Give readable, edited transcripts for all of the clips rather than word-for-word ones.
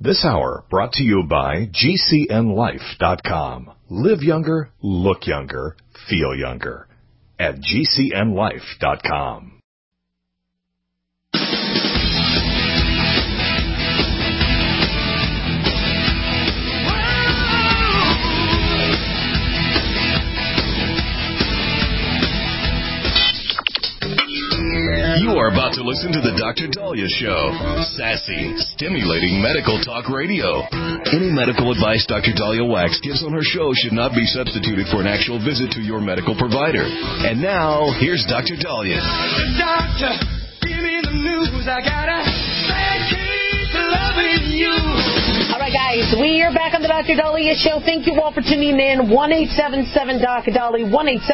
This hour brought to you by GCNLife.com. Live younger, look younger, feel younger at GCNLife.com. You are about to listen to the Dr. Dahlia Show. Sassy, stimulating medical talk radio. Any medical advice Dr. Dahlia Wax gives on her show should not be substituted for an actual visit to your medical provider. And now, here's Dr. Dahlia. Doctor, give me the news. I gotta keep loving you. All right, guys, we are back on the Dr. Dahlia Show. Thank you all for tuning in. 1-877-DOC-DALI,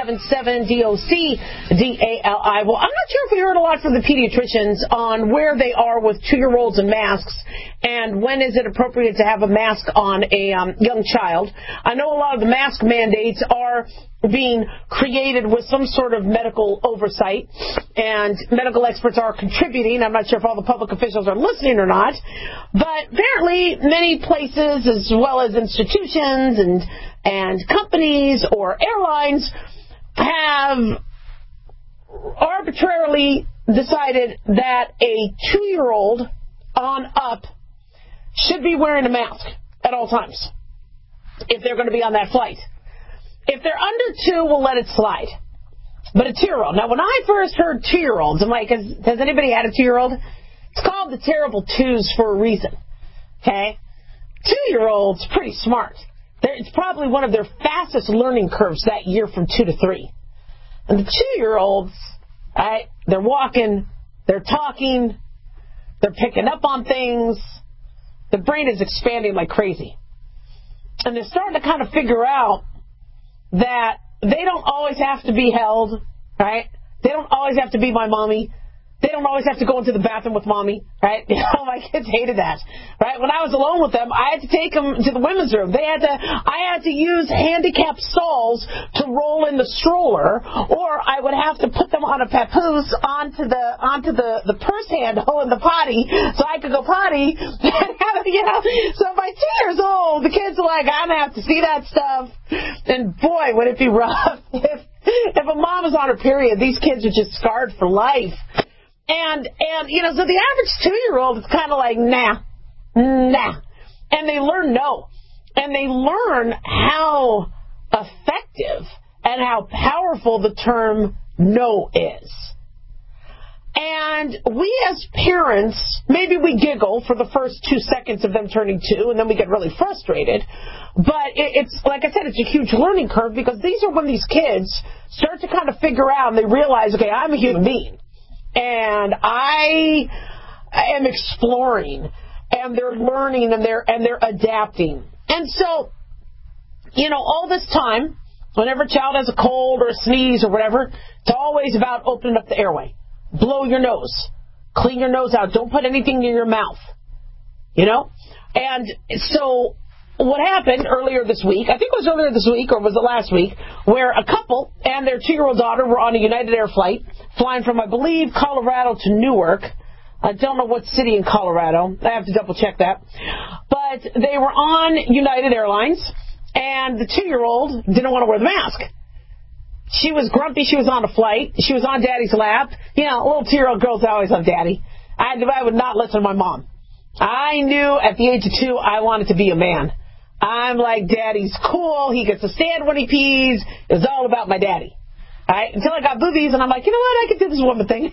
1-877-DOC-DALI. Well, I'm not sure if we heard a lot from the pediatricians on where they are with 2-year-olds and masks and when is it appropriate to have a mask on a young child. I know a lot of the mask mandates are being created with some sort of medical oversight, and medical experts are contributing. I'm not sure if all the public officials are listening or not, but apparently many places, as well as institutions and companies or airlines, have arbitrarily decided that a 2-year-old on up should be wearing a mask at all times if they're going to be on that flight. If they're under 2, we'll let it slide. But a 2-year-old. Now, when I first heard 2-year-olds, I'm like, has anybody had a 2-year-old? It's called the terrible twos for a reason. Okay? 2-year-olds, pretty smart. It's probably one of their fastest learning curves that year from 2 to 3. And the 2-year-olds, right, they're walking, they're talking, they're picking up on things. The brain is expanding like crazy. And they're starting to kind of figure out that they don't always have to be held, right? They don't always have to be my mommy. They don't always have to go into the bathroom with mommy, right? My kids hated that, right? When I was alone with them, I had to take them to the women's room. I had to use handicapped stalls to roll in the stroller, or I would have to put them on a papoose onto the purse handle in the potty so I could go potty. So by 2 years old, the kids are like, I'm going to have to see that stuff. And boy, would it be rough if a mom is on her period. These kids are just scarred for life. And so the average 2-year-old is kind of like, nah. And they learn no. And they learn how effective and how powerful the term no is. And we as parents, maybe we giggle for the first 2 seconds of them turning 2, and then we get really frustrated. But it's, like I said, it's a huge learning curve, because these are when these kids start to kind of figure out and they realize, okay, I'm a human being. And I am exploring, and they're learning, and they're adapting. And so, all this time, whenever a child has a cold or a sneeze or whatever, it's always about opening up the airway. Blow your nose. Clean your nose out. Don't put anything in your mouth. And so what happened earlier this week, I think it was earlier this week, or was it last week, where a couple and their 2-year-old daughter were on a United Air flight, flying from, I believe, Colorado to Newark. I don't know what city in Colorado. I have to double check that. But they were on United Airlines, and the 2-year-old didn't want to wear the mask. She was grumpy. She was on a flight. She was on Daddy's lap. Little 2-year-old girls always love Daddy. I would not listen to my mom. I knew at the age of 2 I wanted to be a man. I'm like, Daddy's cool. He gets to stand when he pees. It was all about my daddy. All right? Until I got boobies, and I'm like, you know what? I could do this woman thing.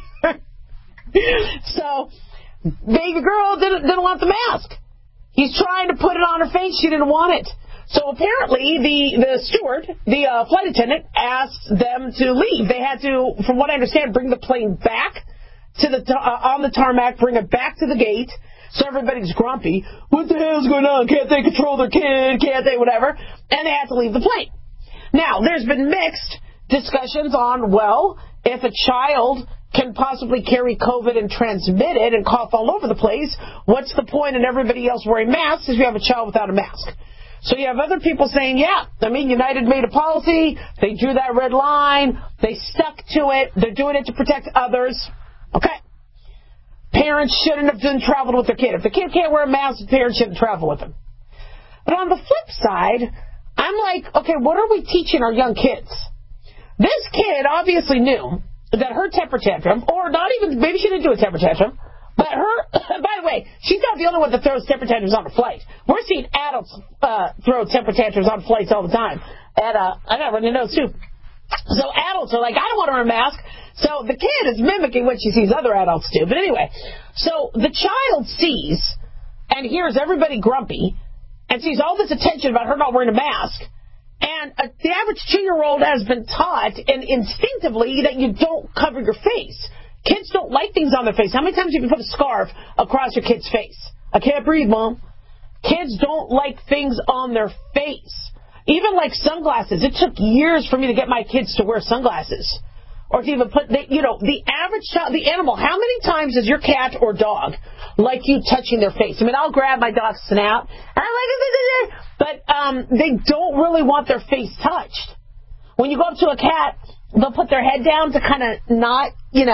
So, baby girl didn't want the mask. He's trying to put it on her face. She didn't want it. So apparently the steward, the flight attendant, asked them to leave. They had to, from what I understand, bring the plane back to on the tarmac, bring it back to the gate. So everybody's grumpy. What the hell's going on? Can't they control their kid? Can't they whatever? And they had to leave the plane. Now, there's been mixed discussions on, well, if a child can possibly carry COVID and transmit it and cough all over the place, what's the point in everybody else wearing masks if you have a child without a mask? So you have other people saying, United made a policy, they drew that red line, they stuck to it, they're doing it to protect others. Okay. parents shouldn't have done traveled with their kid. If the kid can't wear a mask, the parents shouldn't travel with him. But on the flip side, I'm like, okay, what are we teaching our young kids? This kid obviously knew that her temper tantrum, or not even, maybe she didn't do a temper tantrum, but her, by the way, she's not the only one that throws temper tantrums on a flight. We're seeing adults throw temper tantrums on flights all the time. And I got runny nose, too. So adults are like, I don't want to wear a mask. So the kid is mimicking what she sees other adults do. But anyway, so the child sees and hears everybody grumpy and sees all this attention about her not wearing a mask. And the average 2-year-old has been taught and instinctively that you don't cover your face. Kids don't like things on their face. How many times have you put a scarf across your kid's face? I can't breathe, Mom. Kids don't like things on their face. Even like sunglasses. It took years for me to get my kids to wear sunglasses. Or to even put, the average child, the animal, how many times does your cat or dog like you touching their face? I mean, I'll grab my dog's snout, and I'm like, but they don't really want their face touched. When you go up to a cat, they'll put their head down to kind of not,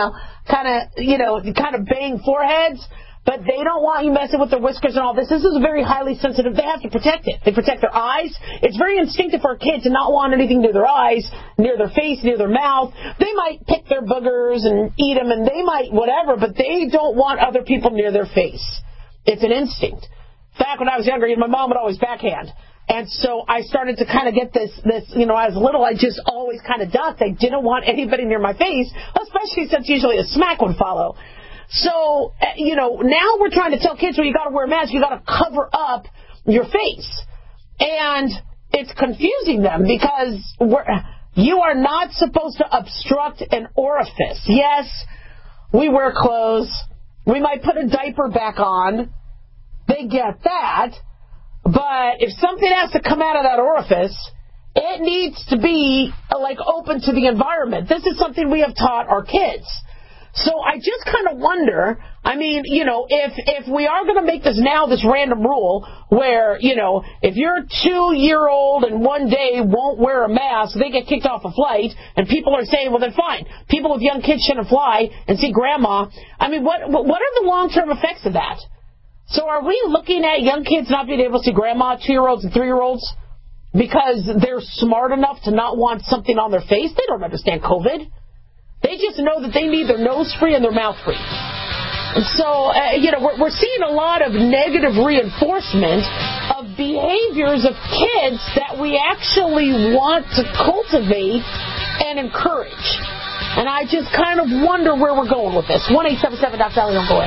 kind of bang foreheads, but they don't want you messing with their whiskers and all this. This is very highly sensitive. They have to protect it. They protect their eyes. It's very instinctive for a kid to not want anything near their eyes, near their face, near their mouth. They might pick their boogers and eat them, and they might whatever, but they don't want other people near their face. It's an instinct. Back when I was younger, my mom would always backhand. And so I started to kind of get this, as little, I just always kind of ducked. I didn't want anybody near my face, especially since usually a smack would follow. So, now we're trying to tell kids, well, you got to wear a mask, you got to cover up your face. And it's confusing them because you are not supposed to obstruct an orifice. Yes, we wear clothes. We might put a diaper back on. They get that. But if something has to come out of that orifice, it needs to be, open to the environment. This is something we have taught our kids. So I just kind of wonder, if we are going to make this random rule where, if you're a 2-year-old and one day won't wear a mask, they get kicked off a flight, and people are saying, well, then fine, people with young kids shouldn't fly and see grandma. I mean, what are the long-term effects of that? So are we looking at young kids not being able to see grandma, 2-year-olds and 3-year-olds, because they're smart enough to not want something on their face? They don't understand COVID. They just know that they need their nose free and their mouth free. And so, we're seeing a lot of negative reinforcement of behaviors of kids that we actually want to cultivate and encourage. And I just kind of wonder where we're going with this. 1-877-DOC-DOLLY, don't go away.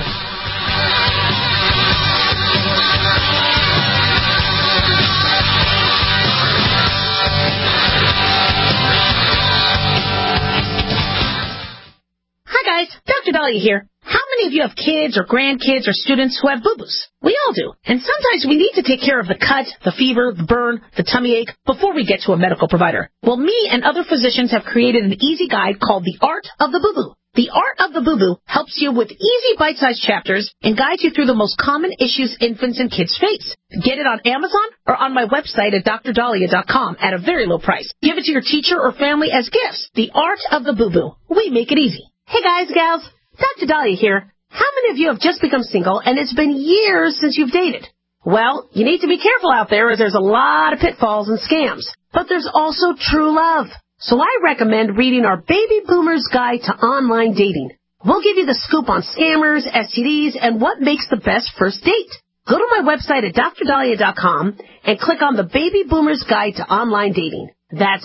Hi guys, Dr. Dahlia here. How many of you have kids or grandkids or students who have boo-boos? We all do. And sometimes we need to take care of the cut, the fever, the burn, the tummy ache before we get to a medical provider. Well, me and other physicians have created an easy guide called The Art of the Boo-Boo. The Art of the Boo-Boo helps you with easy bite-sized chapters and guides you through the most common issues infants and kids face. Get it on Amazon or on my website at drdahlia.com at a very low price. Give it to your teacher or family as gifts. The Art of the Boo-Boo. We make it easy. Hey guys, gals, Dr. Dahlia here. How many of you have just become single and it's been years since you've dated? Well, you need to be careful out there as there's a lot of pitfalls and scams. But there's also true love. So I recommend reading our Baby Boomer's Guide to Online Dating. We'll give you the scoop on scammers, STDs, and what makes the best first date. Go to my website at drdahlia.com and click on the Baby Boomer's Guide to Online Dating. That's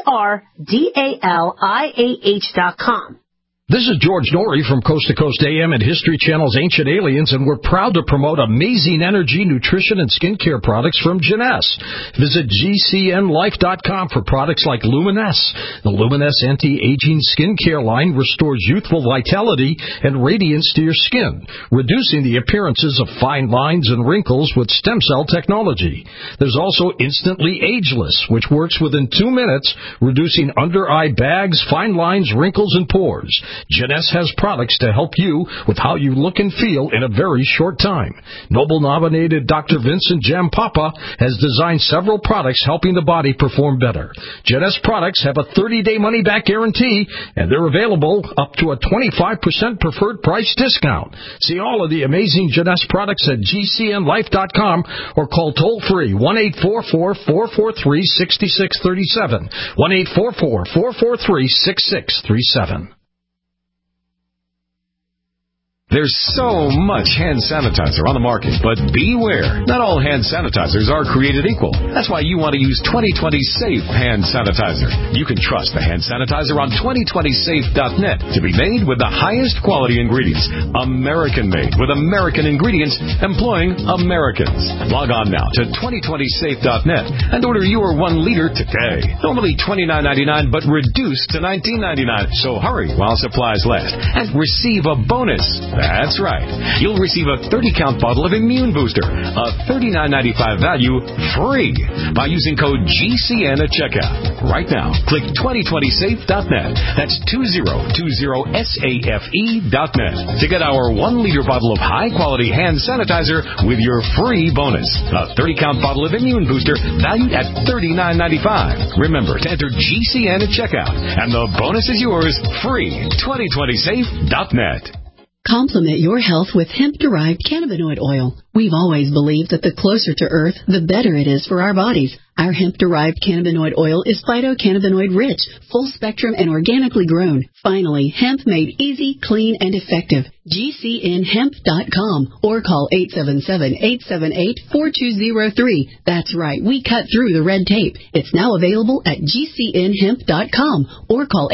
DRDALIAH.com. This is George Norrie from Coast to Coast AM and History Channel's Ancient Aliens, and we're proud to promote amazing energy, nutrition, and skincare products from Jeunesse. Visit GCNlife.com for products like Luminesce. The Luminesce anti-aging skincare line restores youthful vitality and radiance to your skin, reducing the appearances of fine lines and wrinkles with stem cell technology. There's also Instantly Ageless, which works within 2 minutes, reducing under-eye bags, fine lines, wrinkles, and pores. Jeunesse has products to help you with how you look and feel in a very short time. Nobel-nominated Dr. Vincent Jampapa has designed several products helping the body perform better. Jeunesse products have a 30-day money-back guarantee, and they're available up to a 25% preferred price discount. See all of the amazing Jeunesse products at GCNlife.com or call toll-free 1-844-443-6637, 1-844-443-6637. There's so much hand sanitizer on the market, but beware. Not all hand sanitizers are created equal. That's why you want to use 2020 Safe Hand Sanitizer. You can trust the hand sanitizer on 2020safe.net to be made with the highest quality ingredients. American-made with American ingredients employing Americans. Log on now to 2020safe.net and order your 1 liter today. Normally $29.99, but reduced to $19.99. So hurry while supplies last and receive a bonus. That's right. You'll receive a 30-count bottle of Immune Booster, a $39.95 value, free by using code GCN at checkout. Right now, click 2020safe.net. That's 2020safe.net to get our 1-liter bottle of high-quality hand sanitizer with your free bonus. A 30-count bottle of Immune Booster valued at $39.95. Remember to enter GCN at checkout, and the bonus is yours free. 2020safe.net. Complement your health with hemp-derived cannabinoid oil. We've always believed that the closer to Earth, the better it is for our bodies. Our hemp-derived cannabinoid oil is phytocannabinoid-rich, full-spectrum, and organically grown. Finally, hemp made easy, clean, and effective. GCNhemp.com or call 877-878-4203. That's right, we cut through the red tape. It's now available at GCNhemp.com or call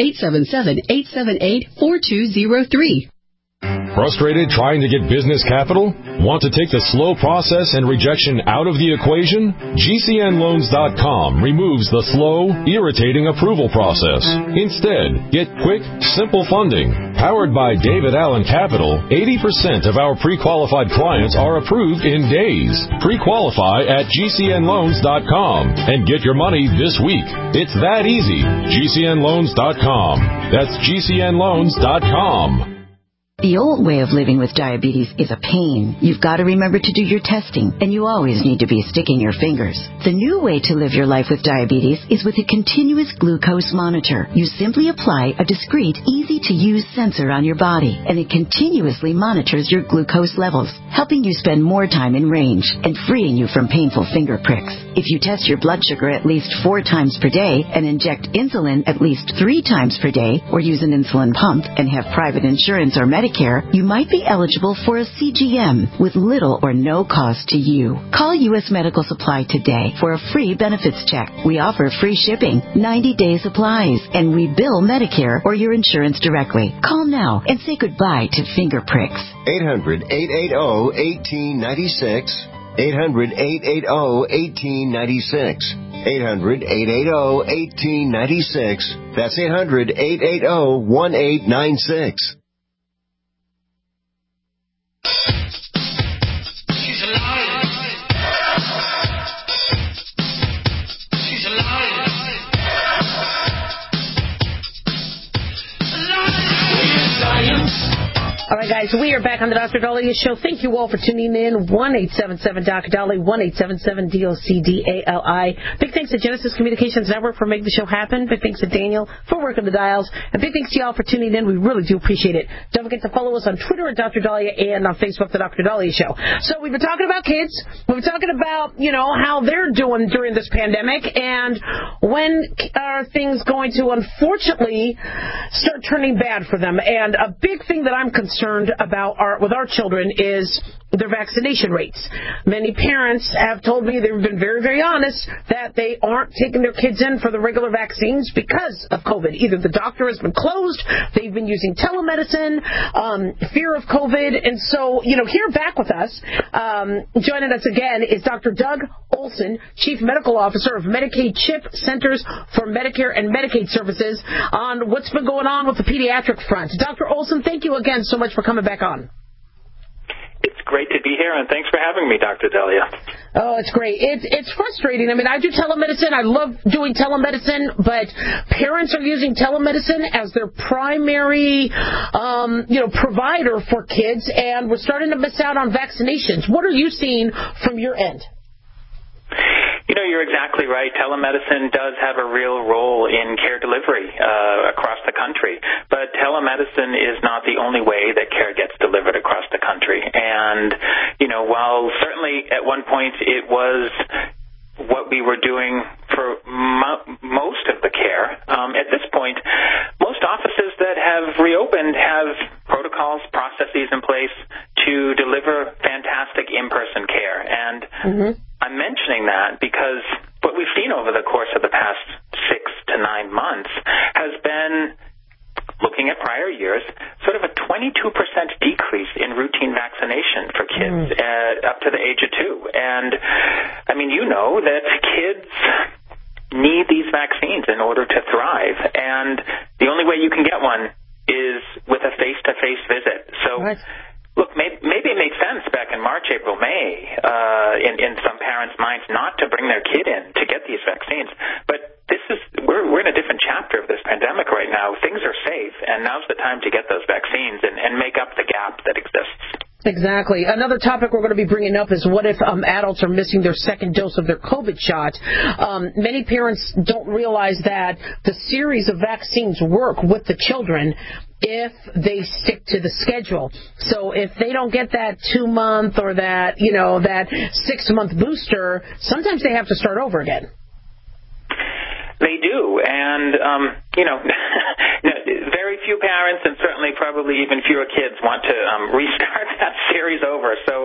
877-878-4203. Frustrated trying to get business capital? Want to take the slow process and rejection out of the equation? GCNloans.com removes the slow, irritating approval process. Instead, get quick, simple funding. Powered by David Allen Capital, 80% of our pre-qualified clients are approved in days. Pre-qualify at GCNloans.com and get your money this week. It's that easy. GCNloans.com. That's GCNloans.com. The old way of living with diabetes is a pain. You've got to remember to do your testing, and you always need to be sticking your fingers. The new way to live your life with diabetes is with a continuous glucose monitor. You simply apply a discreet, easy-to-use sensor on your body, and it continuously monitors your glucose levels, helping you spend more time in range and freeing you from painful finger pricks. If you test your blood sugar at least 4 times per day and inject insulin at least 3 times per day, or use an insulin pump and have private insurance or Medicare, you might be eligible for a CGM with little or no cost to you. Call U.S. Medical Supply today for a free benefits check. We offer free shipping, 90-day supplies, and we bill Medicare or your insurance directly. Call now and say goodbye to finger pricks. 800-880-1896. 800-880-1896. 800-880-1896. That's 800-880-1896. She's alive. She's alive. Science. All right, guys, we are back on the Dr. Daliah Show. Thank you all for tuning in. 1-877-Dr. 1-877-DOCDALI. Big thanks to Genesis Communications Network for making the show happen. Big thanks to Daniel for working the dials. And big thanks to y'all for tuning in. We really do appreciate it. Don't forget to follow us on Twitter at Dr. Daliah and on Facebook, the Dr. Daliah Show. So we've been talking about kids. We've been talking about, how they're doing during this pandemic and when are things going to, unfortunately, start turning bad for them. And a big thing that I'm concerned about with our children is their vaccination rates. Many parents have told me, they've been very, very honest, that they aren't taking their kids in for the regular vaccines because of COVID. Either the doctor has been closed, they've been using telemedicine, fear of COVID. And so, here back with us, joining us again is Dr. Doug Olson, Chief Medical Officer of Medicaid CHIP Centers for Medicare and Medicaid Services, on what's been going on with the pediatric front. Dr. Olson, thank you again so much for coming back on. It's great to be here, and thanks for having me, Dr. Dahlia. Oh, it's great. It's frustrating. I mean, I do telemedicine. I love doing telemedicine, but parents are using telemedicine as their primary, provider for kids, and we're starting to miss out on vaccinations. What are you seeing from your end? You're exactly right. Telemedicine does have a real role in care delivery across the country. But telemedicine is not the only way that care gets delivered across the country. And, while certainly at one point it was what we were doing for most of the care, at this point, most offices that have reopened have protocols, processes in place to deliver fantastic in-person care. And I'm mentioning that because what we've seen over the course of the past 6 to 9 months has been, looking at prior years, sort of a 22% decrease in routine vaccination for kids up to the age of 2. And, I mean, you know that kids need these vaccines in order to thrive. And the only way you can get one is with a face-to-face visit. So, look, maybe it made sense back in March, April, May, in some parents' minds not to bring their kid in to get these vaccines. But we're in a different chapter of this pandemic right now. Things are safe, and now's the time to get those vaccines and make up the gap that exists. Exactly. Another topic we're going to be bringing up is what if adults are missing their second dose of their COVID shot. Many parents don't realize that the series of vaccines work with the children if they stick to the schedule. So if they don't get that 2-month or that 6-month booster, sometimes they have to start over again. They do, and, very few parents and certainly probably even fewer kids want to restart that series over. So,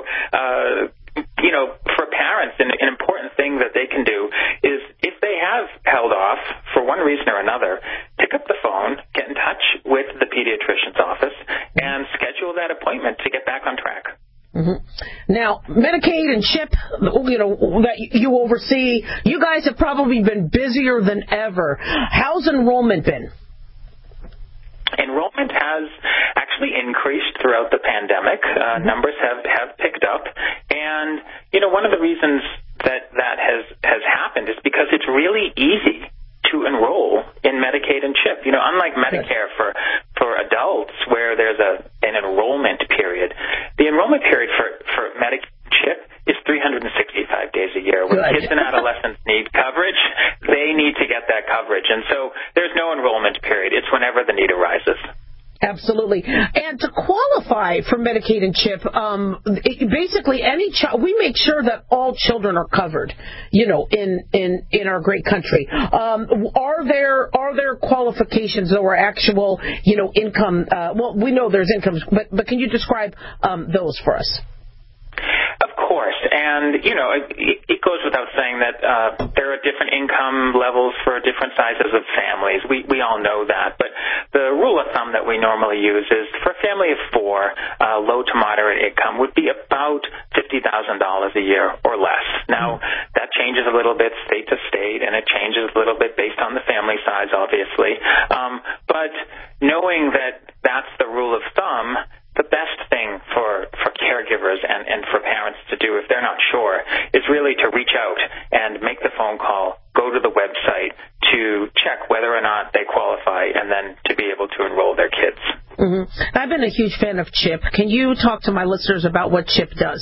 for parents, an important thing that they can do is if they have held off for one reason or another, pick up the phone, get in touch with the pediatrician's office, and schedule that appointment to get back on track. Now, Medicaid and CHIP, that you oversee, you guys have probably been busier than ever. How's enrollment been? Enrollment has actually increased throughout the pandemic. Numbers have picked up. And, one of the reasons that has happened is because it's really easy to enroll in Medicaid and CHIP. Unlike Medicare for adults where there's an enrollment period, the enrollment period for Medicaid and CHIP is 365 days a year. When kids and adolescents need coverage, they need to get that coverage. And so there's no enrollment period. It's whenever the need arises. Absolutely. And to qualify for Medicaid and CHIP, basically any child, we make sure that all children are covered, in our great country. Are there qualifications or actual, income? We know there's incomes, but can you describe those for us? Of course, and it goes without saying that there are different income levels for different sizes of families. We all know that, but the rule of thumb that we normally use is for a family of 4, low to moderate income would be about $50,000 a year or less. Now, that changes a little bit state to state, and it changes a little bit based on the family size, obviously. But knowing that that's the rule of thumb, the best thing for caregivers and for parents to do if they're not sure is really to reach out and make the phone call, go to the website to check whether or not they qualify, and then to be able to enroll their kids. I've been a huge fan of CHIP. Can you talk to my listeners about what CHIP does?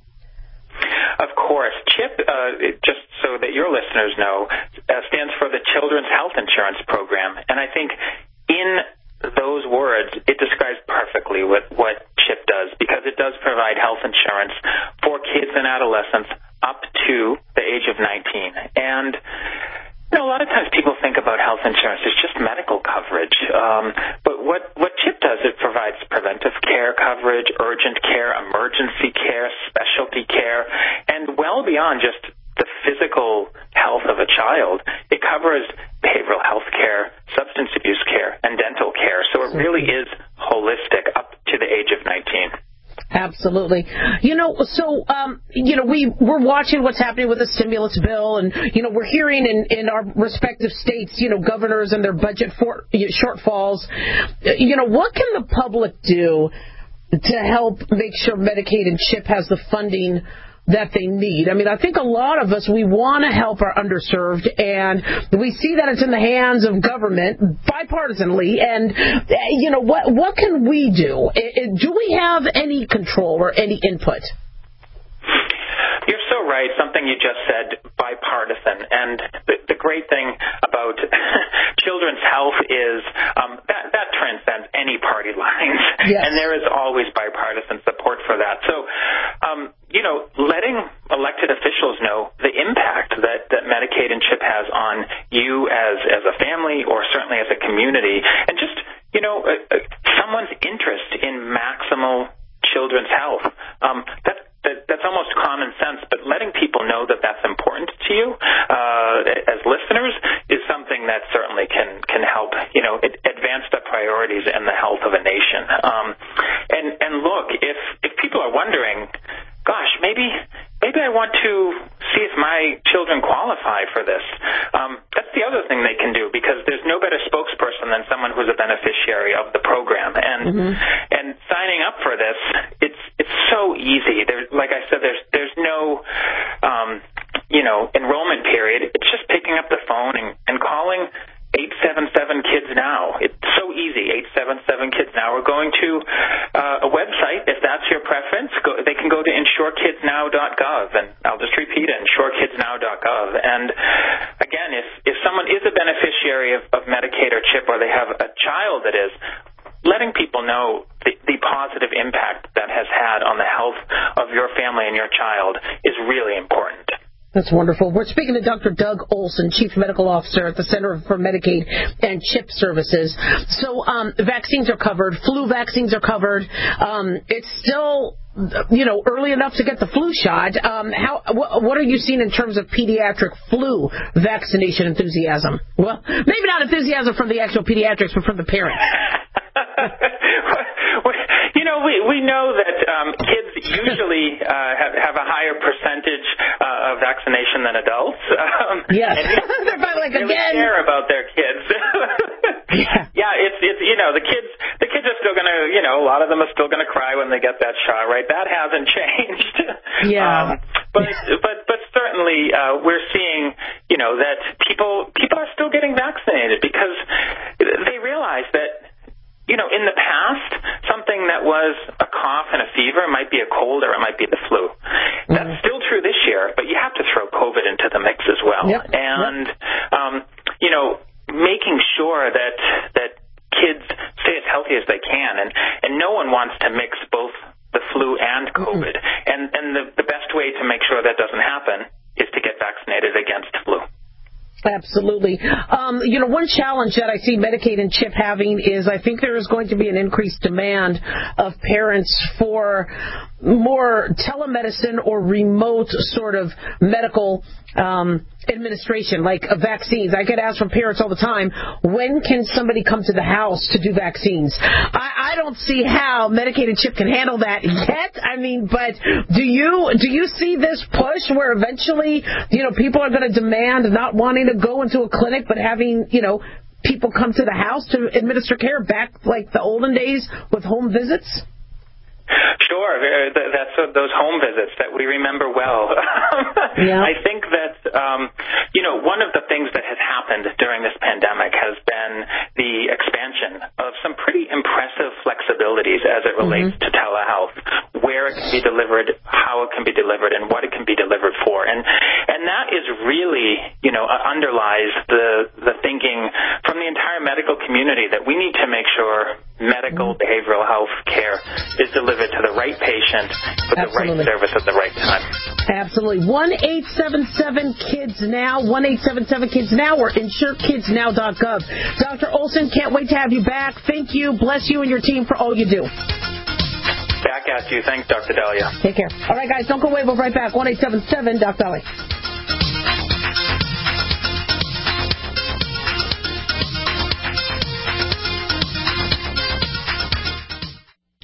Of course. CHIP, just so that your listeners know, stands for the Children's Health Insurance Program. And I think in those words, it describes perfectly what CHIP does, because it does provide health insurance for kids and adolescents up to the age of 19. And a lot of times people think about health insurance as just medical coverage. But what CHIP does, it provides preventive care coverage, urgent care, emergency care, specialty care, and well beyond just the physical health of a child. It covers behavioral health care, substance abuse care, and dental care. So it really is holistic up to the age of 19. Absolutely. We're watching what's happening with the stimulus bill, and, we're hearing in our respective states, governors and their budget shortfalls. What can the public do to help make sure Medicaid and CHIP has the funding that they need? I mean, I think a lot of us, we want to help our underserved, and we see that it's in the hands of government bipartisanly. And, what can we do? Do we have any control or any input? You're so right. Something you just said, bipartisan. And the great thing about children's health is that transcends any party lines. Yes. And there is always bipartisan support for that. So, letting elected officials know the impact that Medicaid and CHIP has on you as a family or certainly as a community, and just, someone's interest in maximal children's health, that's almost common sense, but letting people know that that's important to you as listeners is something that certainly can help, advance the priorities and the health of a nation. And look, if people are wondering, gosh, maybe I want to see if my children qualify for this. That's the other thing they can do, because there's no better spokesperson than someone who's a beneficiary of the program. And signing up for this, it's so easy. Like I said, there's no enrollment period. It's just picking up the phone and calling 877-KIDS NOW. It's so easy, 877-KIDS-NOW. We're going to a website, if that's your preference. They can go to insurekidsnow.gov, and I'll just repeat it, insurekidsnow.gov. And again, if someone is a beneficiary of Medicaid or CHIP, or they have a child that is, letting people know the positive impact that has had on the health of your family and your child is really important. That's wonderful. We're speaking to Dr. Doug Olson, Chief Medical Officer at the Center for Medicaid and CHIP Services. So vaccines are covered. Flu vaccines are covered. It's still, early enough to get the flu shot. What are you seeing in terms of pediatric flu vaccination enthusiasm? Well, maybe not enthusiasm from the actual pediatrics, but from the parents. We know that kids usually have a higher percentage of vaccination than adults. Yes. And they're really care about their kids. It's the kids are still gonna, a lot of them are still gonna cry when they get that shot, right? That hasn't changed. Yeah. But certainly we're seeing, that people are still getting vaccinated because they realize that, in the past, something that was a cough and a fever might be a cold or it might be the flu. That's still true this year, but you have to throw COVID into the mix as well. Yep. And, making sure that kids stay as healthy as they can. And no one wants to mix both the flu and COVID. And the best way to make sure that doesn't happen is to get vaccinated against flu. Absolutely. One challenge that I see Medicaid and CHIP having is I think there is going to be an increased demand of parents for more telemedicine or remote sort of medical administration, like vaccines. I get asked from parents all the time, when can somebody come to the house to do vaccines? I don't see how Medicaid and CHIP can handle that yet. I mean, but do you see this push where eventually, people are going to demand not wanting to go into a clinic, but having, people come to the house to administer care back like the olden days with home visits? Sure, that's those home visits that we remember well. Yeah. I think that, one of the things that has happened during this pandemic has been the expansion of some pretty impressive flexibilities as it relates to telehealth, where it can be delivered, how it can be delivered, and what it can be delivered for. And that is really, underlies the thinking from the entire medical community that we need to make sure medical behavioral health care is delivered to the right patient with the right service at the right time. Absolutely. 1-877-KIDS-NOW, 1-877-KIDS-NOW, or insurekidsnow.gov. Dr. Olson, can't wait to have you back. Thank you. Bless you and your team for all you do. Back at you. Thanks, Dr. Dahlia. Take care. All right, guys, don't go away. We'll be right back. 1-877-Doc-Dahlia.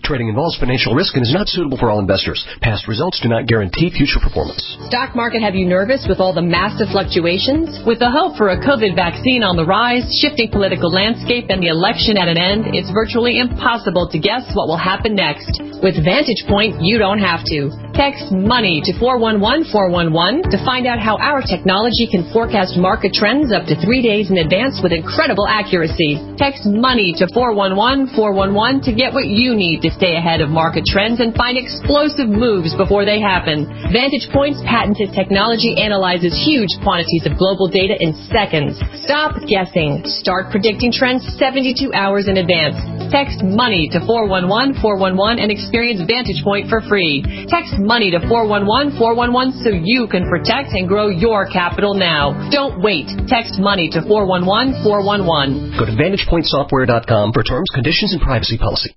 Trading involves financial risk and is not suitable for all investors. Past results do not guarantee future performance. Stock market have you nervous with all the massive fluctuations? With the hope for a COVID vaccine on the rise, shifting political landscape, and the election at an end, it's virtually impossible to guess what will happen next. With Vantage Point, you don't have to. Text MONEY to 411411 to find out how our technology can forecast market trends up to 3 days in advance with incredible accuracy. Text MONEY to 411411 to get what you need to stay ahead of market trends and find explosive moves before they happen. Vantage Point's patented technology analyzes huge quantities of global data in seconds. Stop guessing. Start predicting trends 72 hours in advance. Text MONEY to 411411 and experience Vantage Point for free. Text MONEY to 411411 so you can protect and grow your capital now. Don't wait. Text MONEY to 411411. Go to VantagePointSoftware.com for terms, conditions, and privacy policy.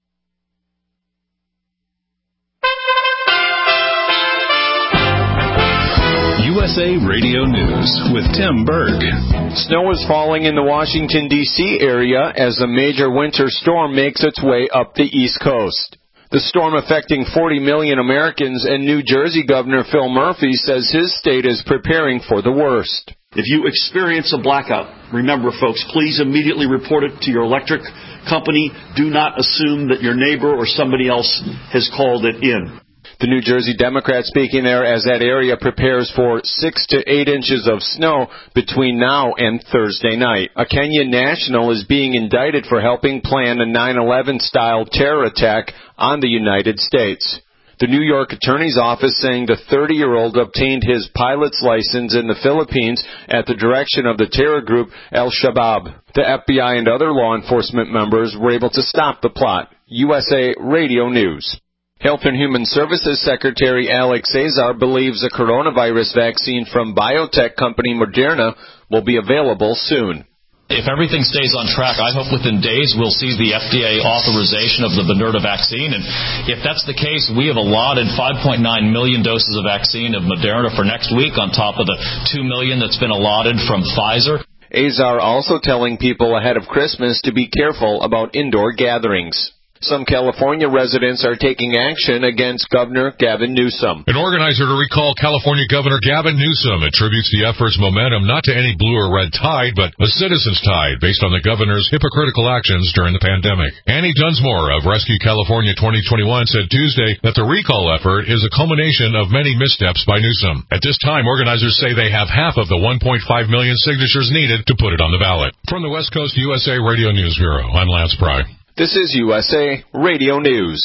USA Radio News with Tim Berg. Snow is falling in the Washington, D.C. area as a major winter storm makes its way up the East Coast. The storm affecting 40 million Americans, and New Jersey Governor Phil Murphy says his state is preparing for the worst. If you experience a blackout, remember, folks, please immediately report it to your electric company. Do not assume that your neighbor or somebody else has called it in. The New Jersey Democrat speaking there as that area prepares for 6 to 8 inches of snow between now and Thursday night. A Kenya national is being indicted for helping plan a 9/11-style terror attack on the United States. The New York Attorney's Office saying the 30-year-old obtained his pilot's license in the Philippines at the direction of the terror group Al-Shabaab. The FBI and other law enforcement members were able to stop the plot. USA Radio News. Health and Human Services Secretary Alex Azar believes a coronavirus vaccine from biotech company Moderna will be available soon. If everything stays on track, I hope within days we'll see the FDA authorization of the Moderna vaccine. And if that's the case, we have allotted 5.9 million doses of vaccine of Moderna for next week on top of the 2 million that's been allotted from Pfizer. Azar also telling people ahead of Christmas to be careful about indoor gatherings. Some California residents are taking action against Governor Gavin Newsom. An organizer to recall California Governor Gavin Newsom attributes the effort's momentum not to any blue or red tide, but a citizen's tide based on the governor's hypocritical actions during the pandemic. Annie Dunsmore of Rescue California 2021 said Tuesday that the recall effort is a culmination of many missteps by Newsom. At this time, organizers say they have half of the 1.5 million signatures needed to put it on the ballot. From the West Coast USA Radio News Bureau, I'm Lance Pry. This is USA Radio News.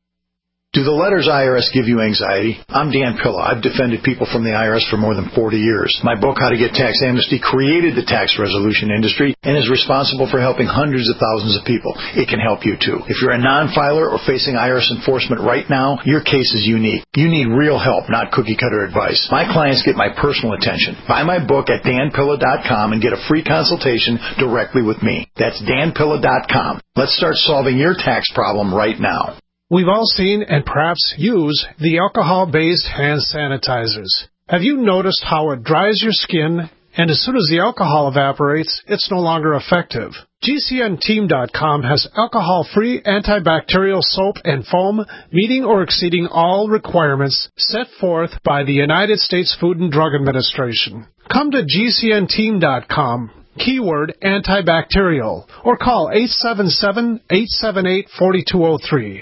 Do the letters IRS give you anxiety? I'm Dan Pilla. I've defended people from the IRS for more than 40 years. My book, How to Get Tax Amnesty, created the tax resolution industry and is responsible for helping hundreds of thousands of people. It can help you, too. If you're a non-filer or facing IRS enforcement right now, your case is unique. You need real help, not cookie-cutter advice. My clients get my personal attention. Buy my book at danpilla.com and get a free consultation directly with me. That's danpilla.com. Let's start solving your tax problem right now. We've all seen and perhaps use the alcohol-based hand sanitizers. Have you noticed how it dries your skin, and as soon as the alcohol evaporates, it's no longer effective? GCNteam.com has alcohol-free antibacterial soap and foam meeting or exceeding all requirements set forth by the United States Food and Drug Administration. Come to GCNteam.com. Keyword antibacterial, or call 877-878-4203.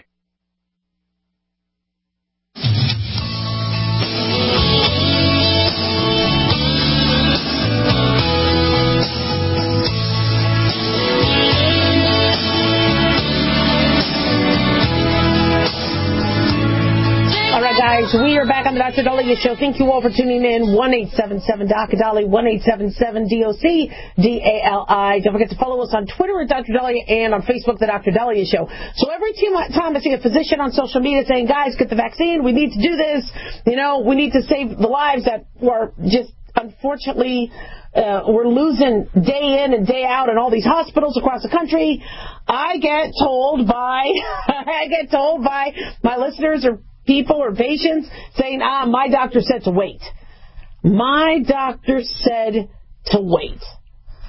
Guys, we are back on the Dr. Daliah Show. Thank you all for tuning in. 1-877-DOC-DALI, 1-877-DOC-DALI. Don't forget to follow us on Twitter at Dr. Daliah and on Facebook, The Dr. Daliah Show. So every time I see a physician on social media saying, guys, get the vaccine, we need to do this, we need to save the lives that were just, unfortunately, we're losing day in and day out in all these hospitals across the country. I get told by my listeners or people or patients saying, my doctor said to wait. My doctor said to wait.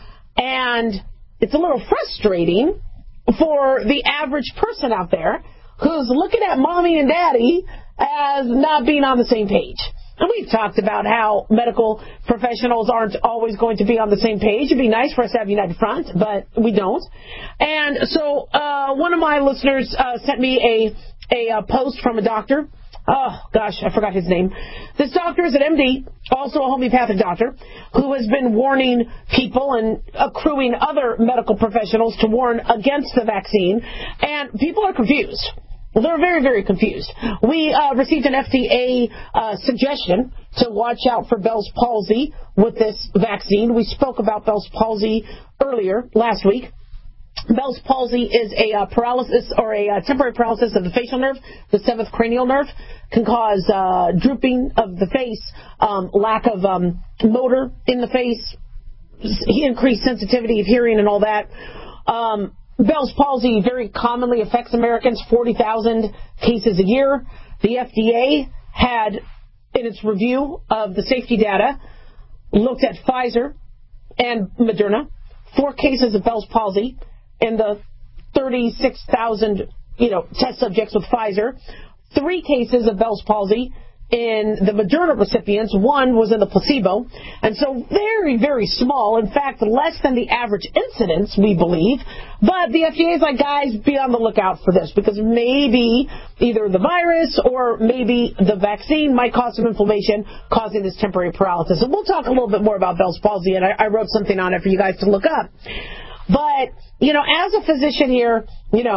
And it's a little frustrating for the average person out there who's looking at mommy and daddy as not being on the same page. And we've talked about how medical professionals aren't always going to be on the same page. It'd be nice for us to have united front, but we don't. And so one of my listeners sent me a post from a doctor. Oh, gosh, I forgot his name. This doctor is an MD, also a homeopathic doctor, who has been warning people and accruing other medical professionals to warn against the vaccine. And people are confused. They're very, very confused. We received an FDA suggestion to watch out for Bell's palsy with this vaccine. We spoke about Bell's palsy earlier last week. Bell's palsy is a paralysis or a temporary paralysis of the facial nerve, the seventh cranial nerve, can cause drooping of the face, lack of motor in the face, increased sensitivity of hearing and all that. Bell's palsy very commonly affects Americans, 40,000 cases a year. The FDA had, in its review of the safety data, looked at Pfizer and Moderna, 4 cases of Bell's palsy in the 36,000, test subjects with Pfizer, 3 cases of Bell's palsy in the Moderna recipients. 1 was in the placebo. And so very, very small. In fact, less than the average incidence, we believe. But the FDA is like, guys, be on the lookout for this, because maybe either the virus or maybe the vaccine might cause some inflammation, causing this temporary paralysis. And we'll talk a little bit more about Bell's palsy, and I wrote something on it for you guys to look up. But, as a physician here,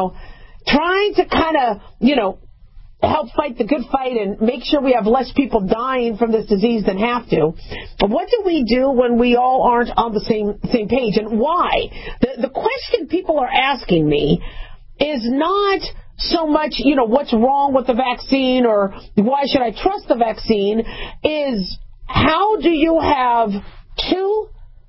trying to kind of, help fight the good fight and make sure we have less people dying from this disease than have to. What do we do when we all aren't on the same page, and why? The question people are asking me is not so much, what's wrong with the vaccine or why should I trust the vaccine, is how do you have 2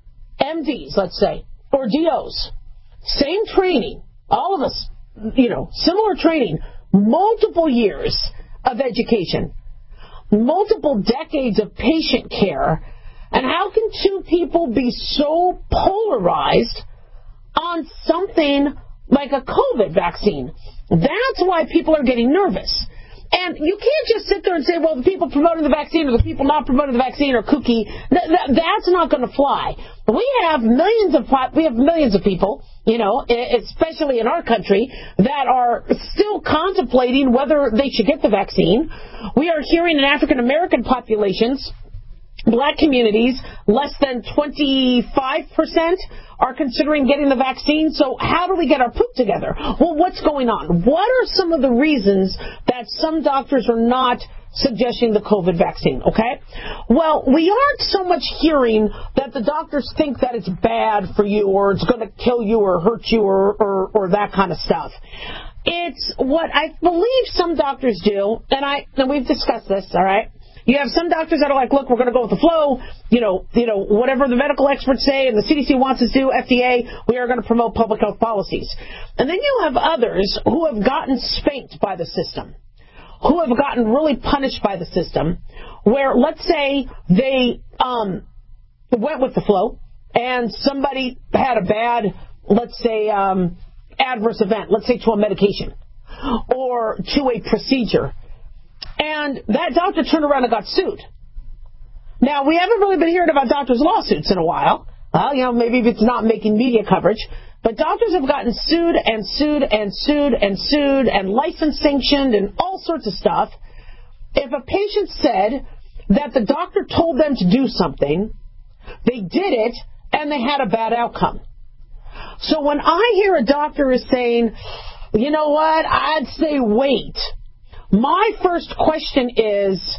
MDs, let's say, or DOs, same training, all of us, similar training, multiple years of education, multiple decades of patient care, and how can 2 people be so polarized on something like a COVID vaccine? That's why people are getting nervous. And you can't just sit there and say, well, the people promoting the vaccine or the people not promoting the vaccine are kooky. That's not going to fly. We have millions of people, especially in our country, that are still contemplating whether they should get the vaccine. We are hearing in African American populations, Black communities, less than 25% are considering getting the vaccine. So how do we get our poop together? Well, what's going on? What are some of the reasons that some doctors are not suggesting the COVID vaccine, okay? Well, we aren't so much hearing that the doctors think that it's bad for you or it's going to kill you or hurt you or that kind of stuff. It's what I believe some doctors do, and we've discussed this, all right? You have some doctors that are like, look, we're going to go with the flow, whatever the medical experts say and the CDC wants us to do, FDA, we are going to promote public health policies. And then you have others who have gotten spanked by the system, who have gotten really punished by the system, where let's say they went with the flow and somebody had a bad, let's say, adverse event, let's say to a medication or to a procedure. And that doctor turned around and got sued. Now, we haven't really been hearing about doctors' lawsuits in a while. Well, maybe it's not making media coverage. But doctors have gotten sued and sued and sued and sued and license sanctioned and all sorts of stuff. If a patient said that the doctor told them to do something, they did it, and they had a bad outcome. So when I hear a doctor is saying, you know what, I'd say wait, my first question is,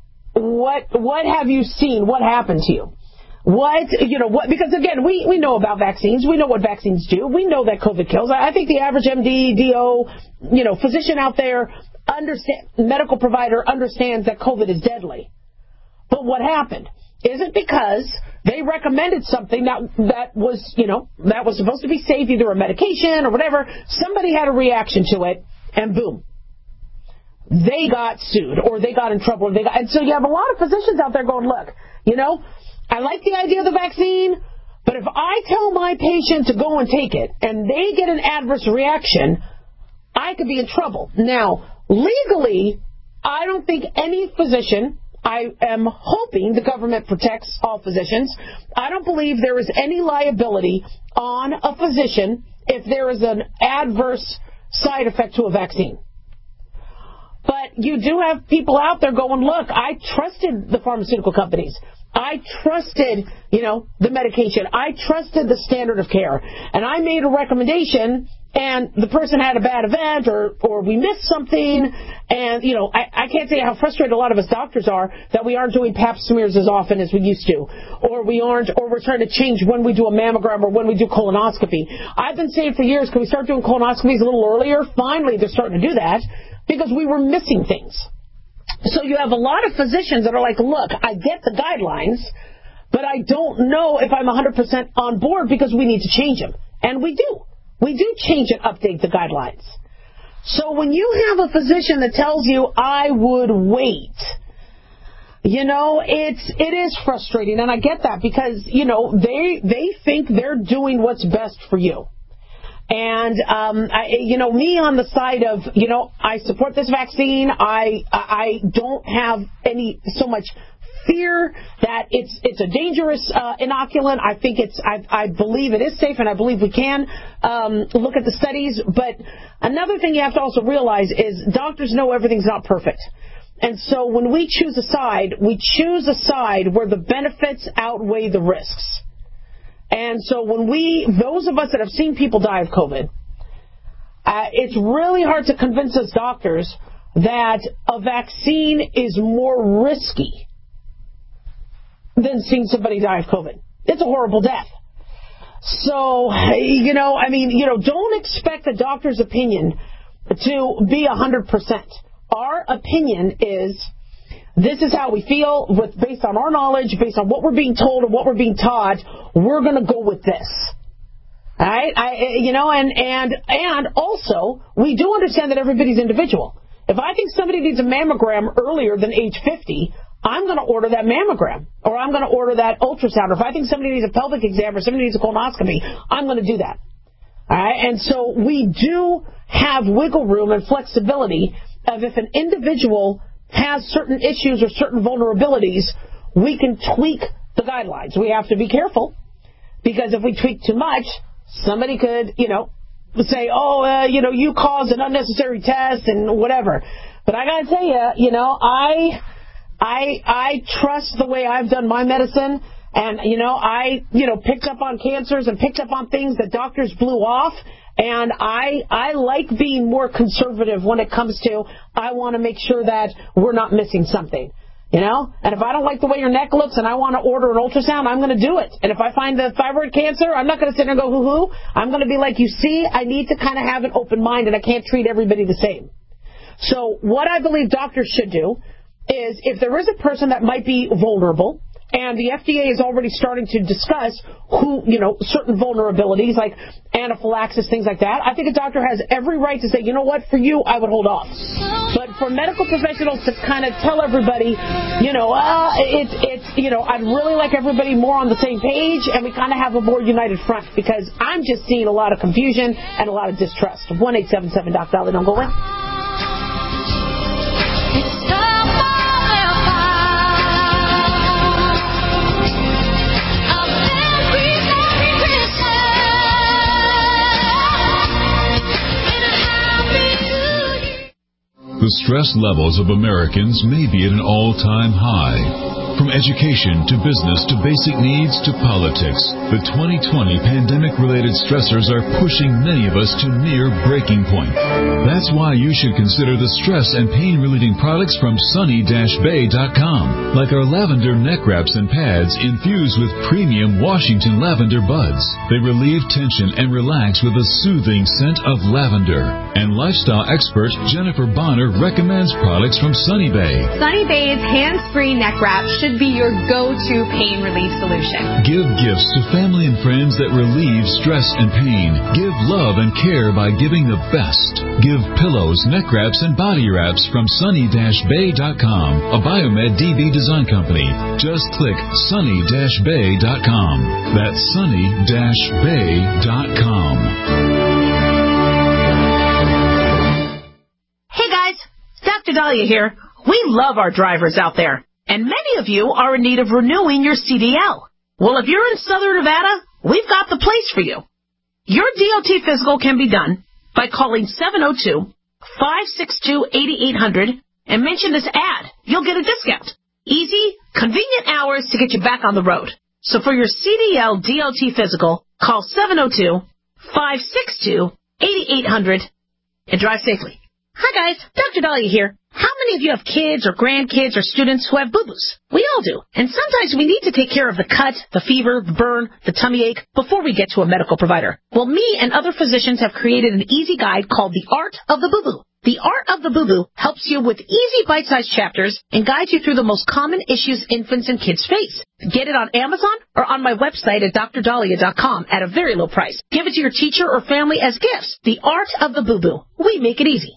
what have you seen? What happened to you? Because again, we know about vaccines. We know what vaccines do. We know that COVID kills. I think the average MD, DO, physician out there, medical provider understands that COVID is deadly. But what happened? Is it because they recommended something that was supposed to be safe, either a medication or whatever? Somebody had a reaction to it, and boom, they got sued or they got in trouble. And so you have a lot of physicians out there going, look, I like the idea of the vaccine, but if I tell my patient to go and take it and they get an adverse reaction, I could be in trouble. Now, legally, I don't think any physician, I am hoping the government protects all physicians. I don't believe there is any liability on a physician if there is an adverse side effect to a vaccine. But you do have people out there going, look, I trusted the pharmaceutical companies. I trusted, the medication. I trusted the standard of care. And I made a recommendation, and the person had a bad event, or we missed something. And, I can't tell you how frustrated a lot of us doctors are that we aren't doing pap smears as often as we used to. Or we're trying to change when we do a mammogram or when we do colonoscopy. I've been saying for years, can we start doing colonoscopies a little earlier? Finally, they're starting to do that because we were missing things. So you have a lot of physicians that are like, look, I get the guidelines, but I don't know if I'm 100% on board because we need to change them. And we do. We do change and update the guidelines. So when you have a physician that tells you, I would wait, it is frustrating. And I get that because, they think they're doing what's best for you. And, me on the side of, I support this vaccine. I don't have so much fear that it's a dangerous inoculant. I think I believe it is safe, and I believe we can look at the studies. But another thing you have to also realize is doctors know everything's not perfect. And so when we choose a side where the benefits outweigh the risks. And so those of us that have seen people die of COVID, it's really hard to convince us doctors that a vaccine is more risky than seeing somebody die of COVID. It's a horrible death. So, don't expect a doctor's opinion to be 100%. Our opinion is, this is how we feel, based on our knowledge, based on what we're being told and what we're being taught, we're going to go with this. All right? And also, we do understand that everybody's individual. If I think somebody needs a mammogram earlier than age 50, I'm going to order that mammogram, or I'm going to order that ultrasound. Or if I think somebody needs a pelvic exam or somebody needs a colonoscopy, I'm going to do that. All right? And so we do have wiggle room and flexibility of if an individual has certain issues or certain vulnerabilities, we can tweak the guidelines. We have to be careful, because if we tweak too much, somebody could, say, you caused an unnecessary test and whatever. But I got to tell you, I trust the way I've done my medicine, and, I picked up on cancers and picked up on things that doctors blew off. And I like being more conservative when it comes to, I want to make sure that we're not missing something, And if I don't like the way your neck looks and I want to order an ultrasound, I'm going to do it. And if I find the thyroid cancer, I'm not going to sit there and go, hoo-hoo. I'm going to be like, you see, I need to kind of have an open mind, and I can't treat everybody the same. So what I believe doctors should do is, if there is a person that might be vulnerable, and the FDA is already starting to discuss certain vulnerabilities like anaphylaxis, things like that, I think a doctor has every right to say, you know what, for you, I would hold off. But for medical professionals to kind of tell everybody, I'd really like everybody more on the same page, and we kind of have a more united front, because I'm just seeing a lot of confusion and a lot of distrust. 1-877-DOC-DOLLY, don't go in. The stress levels of Americans may be at an all-time high. From education to business to basic needs to politics, the 2020 pandemic-related stressors are pushing many of us to near breaking point. That's why you should consider the stress and pain-relieving products from sunny-bay.com, like our lavender neck wraps and pads infused with premium Washington lavender buds. They relieve tension and relax with a soothing scent of lavender. And lifestyle expert Jennifer Bonner recommends products from Sunny Bay. Sunny Bay's hands-free neck wrap should be your go-to pain relief solution. Give gifts to family and friends that relieve stress and pain. Give love and care by giving the best. Give pillows, neck wraps, and body wraps from sunny-bay.com, a Biomed DB design company. Just click sunny-bay.com. That's sunny-bay.com. Dahlia here. We love our drivers out there, and many of you are in need of renewing your CDL. Well, if you're in Southern Nevada, we've got the place for you. Your DOT physical can be done by calling 702-562-8800 and mention this ad. You'll get a discount. Easy, convenient hours to get you back on the road. So for your CDL DOT physical, call 702-562-8800 and drive safely. Hi guys, Dr. Dahlia here. How many of you have kids or grandkids or students who have boo-boos? We all do. And sometimes we need to take care of the cut, the fever, the burn, the tummy ache before we get to a medical provider. Well, me and other physicians have created an easy guide called The Art of the Boo-Boo. The Art of the Boo-Boo helps you with easy bite-sized chapters and guides you through the most common issues infants and kids face. Get it on Amazon or on my website at drdahlia.com at a very low price. Give it to your teacher or family as gifts. The Art of the Boo-Boo. We make it easy.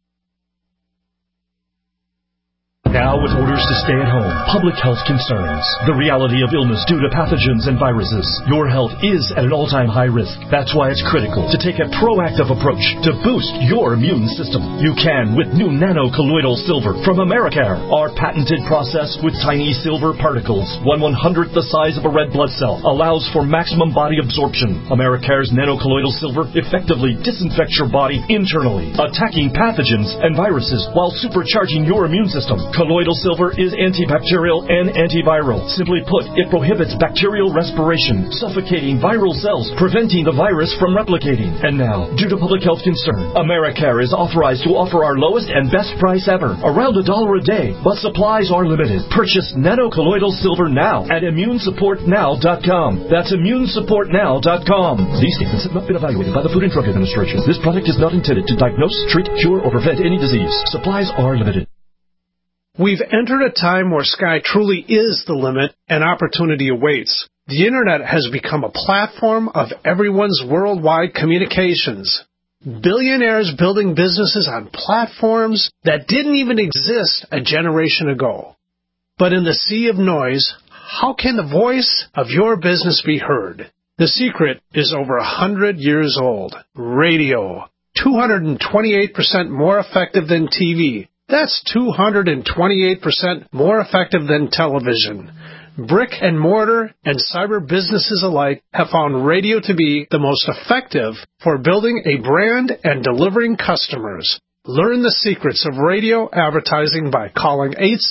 Now with orders to stay at home, public health concerns, the reality of illness due to pathogens and viruses, your health is at an all-time high risk. That's why it's critical to take a proactive approach to boost your immune system. You can with new nano-colloidal silver from Americare. Our patented process with tiny silver particles, 1/100th the size of a red blood cell, allows for maximum body absorption. Americare's nano-colloidal silver effectively disinfects your body internally, attacking pathogens and viruses while supercharging your immune system. Colloidal silver is antibacterial and antiviral. Simply put, it prohibits bacterial respiration, suffocating viral cells, preventing the virus from replicating. And now, due to public health concern, Americare is authorized to offer our lowest and best price ever, around $1 a day, but supplies are limited. Purchase nano-colloidal silver now at immunesupportnow.com. That's immunesupportnow.com. These statements have not been evaluated by the Food and Drug Administration. This product is not intended to diagnose, treat, cure, or prevent any disease. Supplies are limited. We've entered a time where sky truly is the limit and opportunity awaits. The Internet has become a platform of everyone's worldwide communications. Billionaires building businesses on platforms that didn't even exist a generation ago. But in the sea of noise, how can the voice of your business be heard? The secret is over 100 years old. Radio. 228% more effective than TV. That's 228% more effective than television. Brick and mortar and cyber businesses alike have found radio to be the most effective for building a brand and delivering customers. Learn the secrets of radio advertising by calling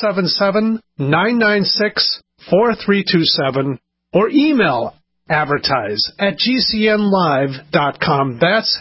877-996-4327 or email advertise@gcnlive.com. That's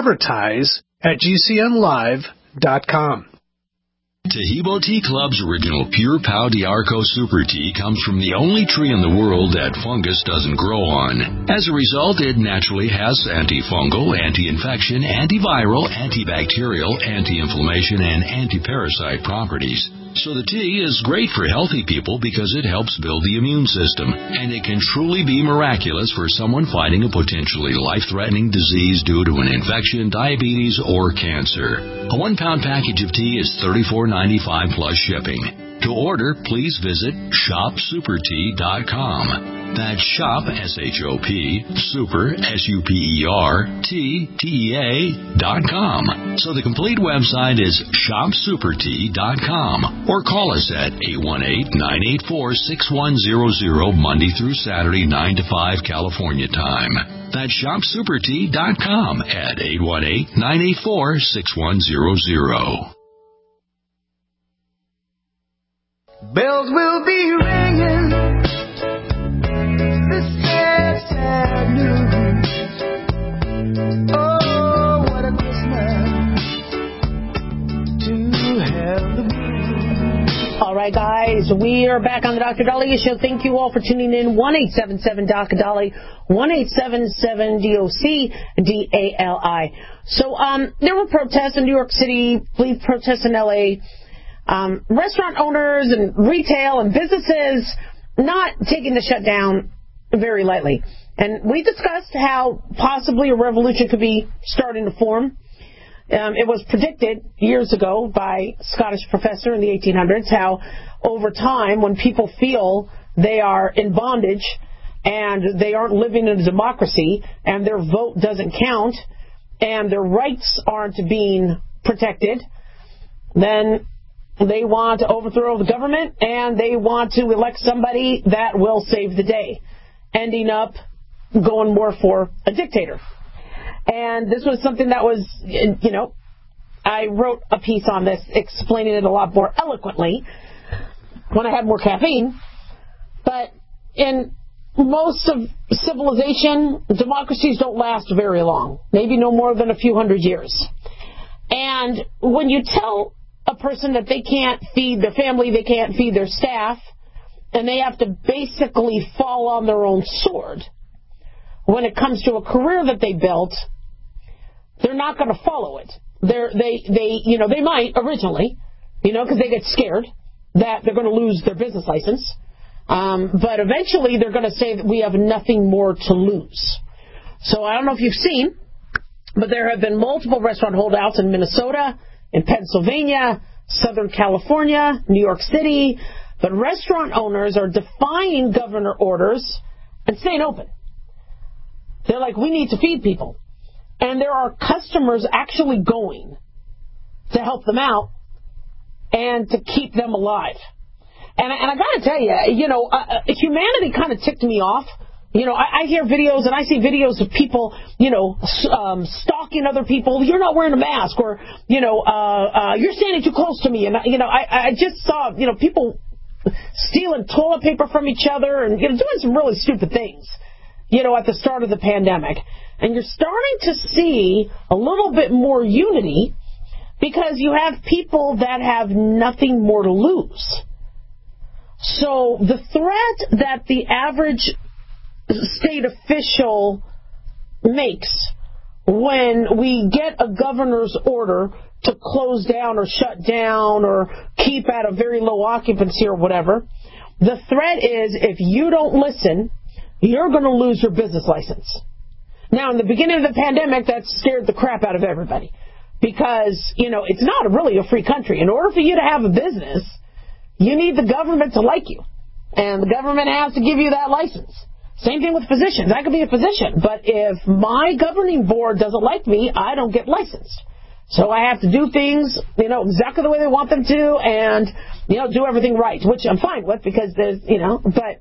advertise@gcnlive.com. Taheebo Tea Club's original Pure Pau D'Arco Super Tea comes from the only tree in the world that fungus doesn't grow on. As a result, it naturally has antifungal, anti-infection, antiviral, antibacterial, anti-inflammation, and anti-parasite properties. So the tea is great for healthy people because it helps build the immune system, and it can truly be miraculous for someone fighting a potentially life-threatening disease due to an infection, diabetes, or cancer. A 1-pound package of tea is $34.95 plus shipping. To order, please visit shopsupertea.com. That's shop, S-H-O-P, super, SUPERTEA.com. So the complete website is shopsupertea.com. Or call us at 818-984-6100 Monday through Saturday, 9 to 5 California time. That's shopsupertea.com at 818-984-6100. Bells will be ringing this sad, sad news. Oh, what a Christmas to have the blues. All right, guys, we are back on the Dr. Dahlia Show. Thank you all for tuning in. 1-877-DOC-DALI, 1-877-DOC-DALI. So there were protests in New York City, I believe protests in L.A., restaurant owners and retail and businesses not taking the shutdown very lightly. And we discussed how possibly a revolution could be starting to form. It was predicted years ago by a Scottish professor in the 1800s how over time when people feel they are in bondage and they aren't living in a democracy and their vote doesn't count and their rights aren't being protected, then They want to overthrow the government, and they want to elect somebody that will save the day, ending up going more for a dictator. And this was something that was, I wrote a piece on this explaining it a lot more eloquently when I had more caffeine. But in most of civilization, democracies don't last very long, maybe no more than a few hundred years. And when you tell a person that they can't feed their family, they can't feed their staff, and they have to basically fall on their own sword when it comes to a career that they built, they're not going to follow it. They might originally, because they get scared that they're going to lose their business license. But eventually they're going to say that we have nothing more to lose. So I don't know if you've seen, but there have been multiple restaurant holdouts in Minnesota, in Pennsylvania, Southern California, New York City. But restaurant owners are defying governor orders and staying open. They're like, we need to feed people. And there are customers actually going to help them out and to keep them alive. And I got to tell you, humanity kind of ticked me off. I hear videos and I see videos of people, stalking other people. You're not wearing a mask, or, you're standing too close to me. And, I just saw, people stealing toilet paper from each other and, doing some really stupid things, at the start of the pandemic. And you're starting to see a little bit more unity because you have people that have nothing more to lose. So the threat that the average state official makes when we get a governor's order to close down or shut down or keep at a very low occupancy or whatever, the threat is if you don't listen, you're going to lose your business license. Now, in the beginning of the pandemic, that scared the crap out of everybody because, it's not really a free country. In order for you to have a business, you need the government to like you, and the government has to give you that license. Same thing with physicians. I could be a physician, but if my governing board doesn't like me, I don't get licensed. So I have to do things, exactly the way they want them to, and, do everything right, which I'm fine with because there's, but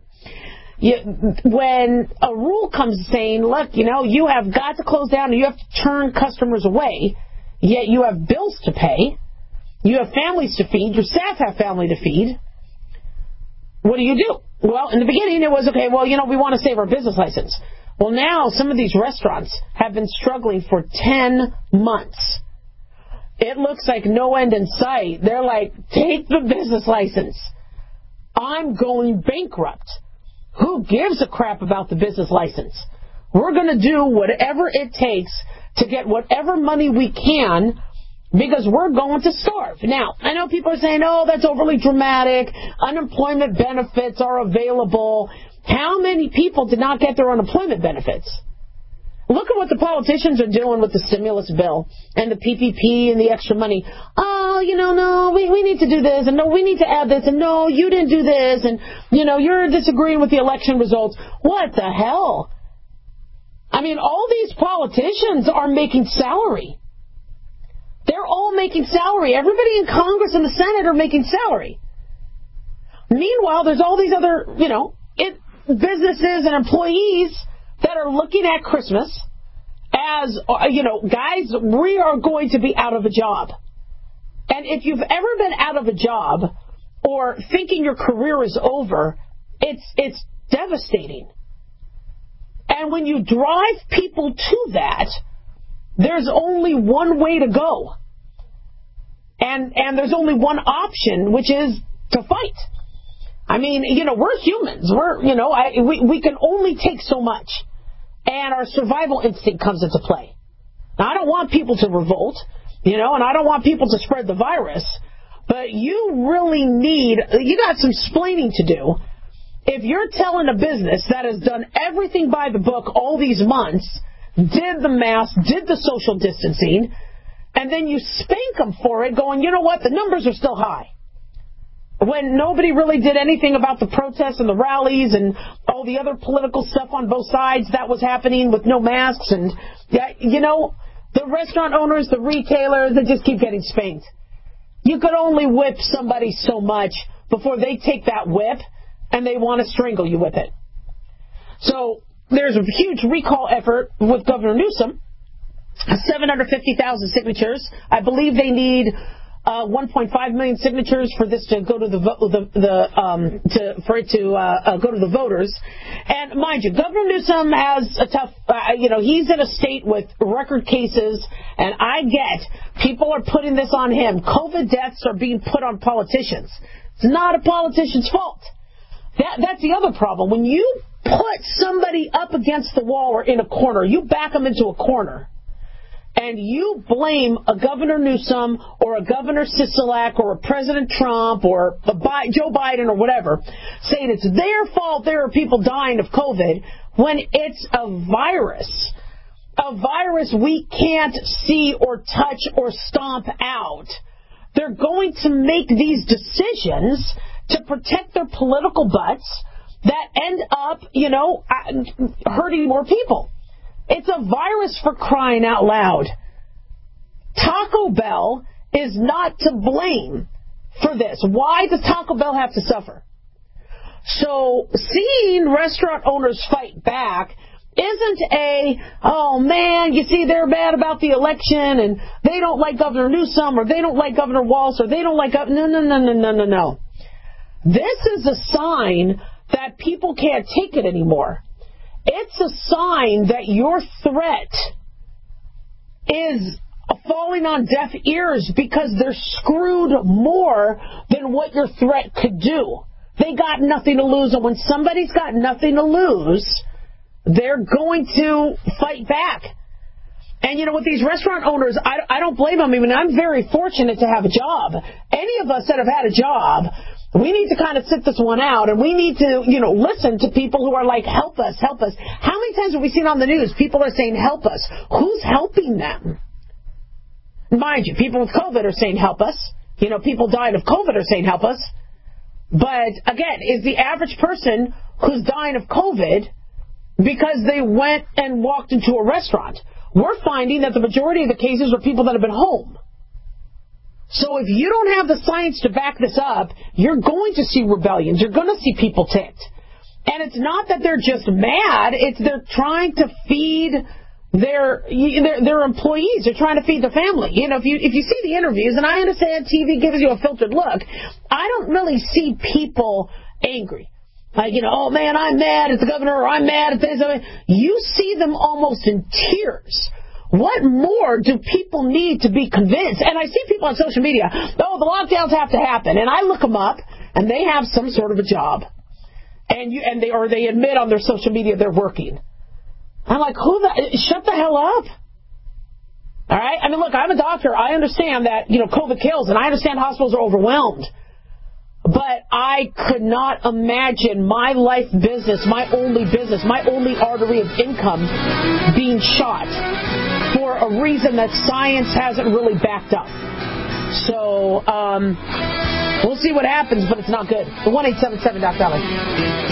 when a rule comes saying, look, you have got to close down and you have to turn customers away, yet you have bills to pay, you have families to feed, your staff have family to feed, what do? Well, in the beginning it was, okay, well, we want to save our business license. Well, now some of these restaurants have been struggling for 10 months. It looks like no end in sight. They're like, take the business license. I'm going bankrupt. Who gives a crap about the business license? We're going to do whatever it takes to get whatever money we can because we're going to starve. Now, I know people are saying, oh, that's overly dramatic. Unemployment benefits are available. How many people did not get their unemployment benefits? Look at what the politicians are doing with the stimulus bill and the PPP and the extra money. Oh, no, we need to do this, and no, we need to add this, and no, you didn't do this, and, you're disagreeing with the election results. What the hell? I mean, all these politicians are making salary. They're all making salary. Everybody in Congress and the Senate are making salary. Meanwhile, there's all these other, businesses and employees that are looking at Christmas as, guys, we are going to be out of a job. And if you've ever been out of a job or thinking your career is over, it's devastating. And when you drive people to that, there's only one way to go. And there's only one option, which is to fight. I mean, we're humans. We can only take so much. And our survival instinct comes into play. Now, I don't want people to revolt, and I don't want people to spread the virus, but you got some splaining to do. If you're telling a business that has done everything by the book all these months, did the mask, did the social distancing, and then you spank them for it going, you know what, the numbers are still high. When nobody really did anything about the protests and the rallies and all the other political stuff on both sides that was happening with no masks. And, the restaurant owners, the retailers, they just keep getting spanked. You could only whip somebody so much before they take that whip and they want to strangle you with it. So there's a huge recall effort with Governor Newsom. 750,000 signatures. I believe they need 1.5 million signatures for this to go to go to the voters. And mind you, Governor Newsom has a tough, he's in a state with record cases, and I get people are putting this on him. COVID deaths are being put on politicians. It's not a politician's fault. That's the other problem. When you put somebody up against the wall or in a corner, you back them into a corner, and you blame a Governor Newsom or a Governor Sisolak or a President Trump or Joe Biden or whatever, saying it's their fault there are people dying of COVID, when it's a virus we can't see or touch or stomp out. They're going to make these decisions to protect their political butts that end up, hurting more people. It's a virus, for crying out loud. Taco Bell is not to blame for this. Why does Taco Bell have to suffer? So seeing restaurant owners fight back isn't oh man, you see, they're mad about the election and they don't like Governor Newsom or they don't like Governor Walz or they don't like... No. This is a sign that people can't take it anymore. It's a sign that your threat is falling on deaf ears because they're screwed more than what your threat could do. They got nothing to lose, and when somebody's got nothing to lose, they're going to fight back. And, with these restaurant owners, I don't blame them. I mean, I'm very fortunate to have a job. Any of us that have had a job, we need to kind of sit this one out, and we need to, listen to people who are like, help us, help us. How many times have we seen on the news people are saying, help us? Who's helping them? Mind you, people with COVID are saying, help us. People dying of COVID are saying, help us. But, again, is the average person who's dying of COVID because they went and walked into a restaurant? We're finding that the majority of the cases are people that have been home. So if you don't have the science to back this up, you're going to see rebellions. You're going to see people ticked. And it's not that they're just mad. It's they're trying to feed their employees. They're trying to feed their family. If you see the interviews, and I understand TV gives you a filtered look, I don't really see people angry. Like, oh man, I'm mad at the governor, or I'm mad at this. You see them almost in tears. What more do people need to be convinced? And I see people on social media, the lockdowns have to happen. And I look them up, and they have some sort of a job. And they admit on their social media they're working. I'm like, shut the hell up. All right? I mean, look, I'm a doctor. I understand that, COVID kills, and I understand hospitals are overwhelmed. But I could not imagine my life business, my only artery of income being shot for a reason that science hasn't really backed up. So, we'll see what happens, but it's not good. The 1-877-DOC-DOLLY.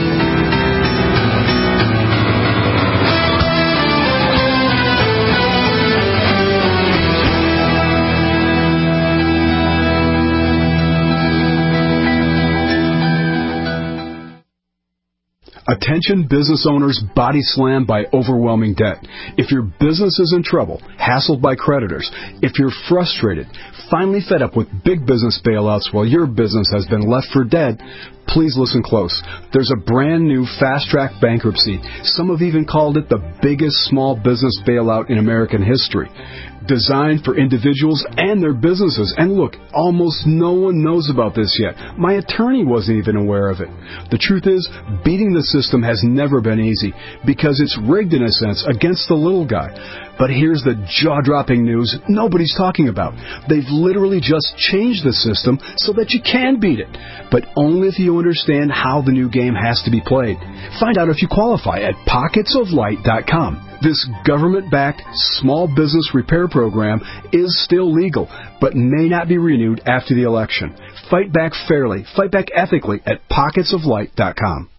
Attention business owners body slammed by overwhelming debt. If your business is in trouble, hassled by creditors, if you're frustrated, finally fed up with big business bailouts while your business has been left for dead, please listen close. There's a brand new fast-track bankruptcy. Some have even called it the biggest small business bailout in American history. Designed for individuals and their businesses. And look, almost no one knows about this yet. My attorney wasn't even aware of it. The truth is, beating the system has never been easy because it's rigged in a sense against the little guy. But here's the jaw-dropping news nobody's talking about. They've literally just changed the system so that you can beat it, but only if you understand how the new game has to be played. Find out if you qualify at pocketsoflight.com. This government-backed small business repair program is still legal, but may not be renewed after the election. Fight back fairly, fight back ethically at pocketsoflight.com.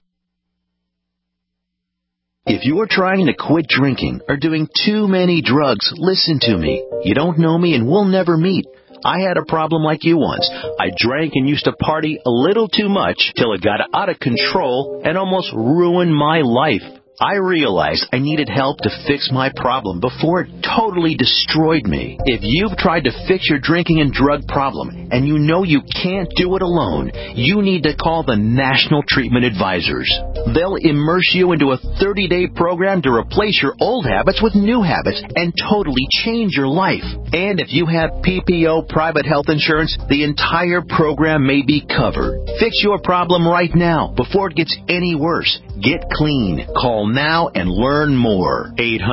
If you are trying to quit drinking or doing too many drugs, listen to me. You don't know me and we'll never meet. I had a problem like you once. I drank and used to party a little too much till it got out of control and almost ruined my life. I realized I needed help to fix my problem before it totally destroyed me. If you've tried to fix your drinking and drug problem and you know you can't do it alone, you need to call the National Treatment Advisors. They'll immerse you into a 30-day program to replace your old habits with new habits and totally change your life. And if you have PPO private health insurance, the entire program may be covered. Fix your problem right now before it gets any worse. Get clean. Call now and learn more.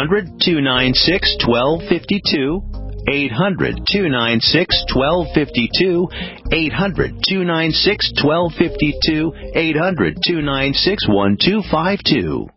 800-296-1252. 800-296-1252. 800-296-1252. 800-296-1252.